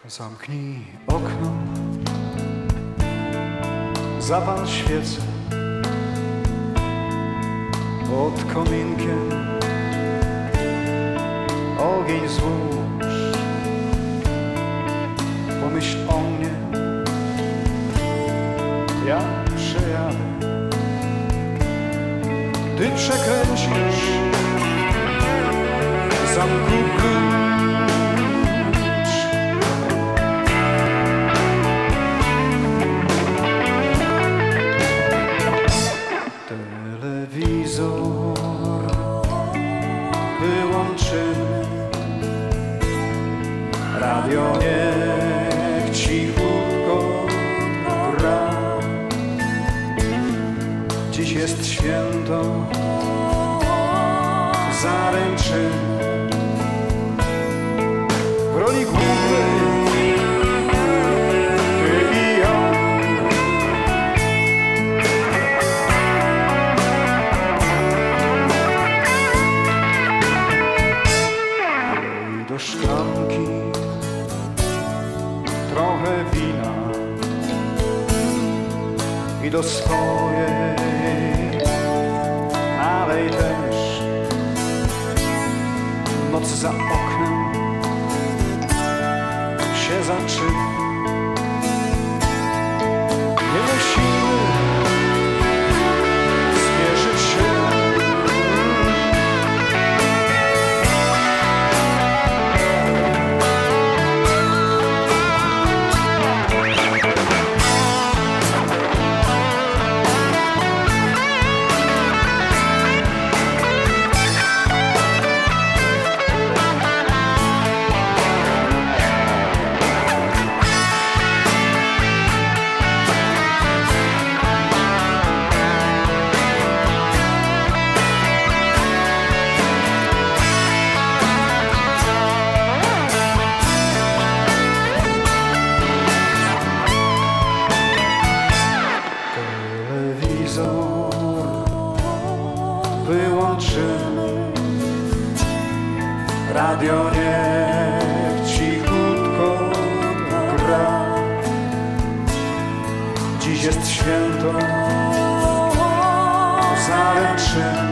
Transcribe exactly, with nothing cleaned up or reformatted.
Zamknij okno, zapal świecę pod kominkiem, ogień złóż, pomyśl o mnie, ja przejadę, ty przekręcisz zamku klucz. Telewizor wyłączymy, radio niech cichutko gra. Dziś jest święto zaręczyny, w roli głównej ty i ja. Do szklanki trochę wina i do swojej nalej też. Noc za oknem się zaczyna, nie musimy spieszyć się. Wyłączymy, radio niech cichutko gra. Dziś jest święto zaręczyny.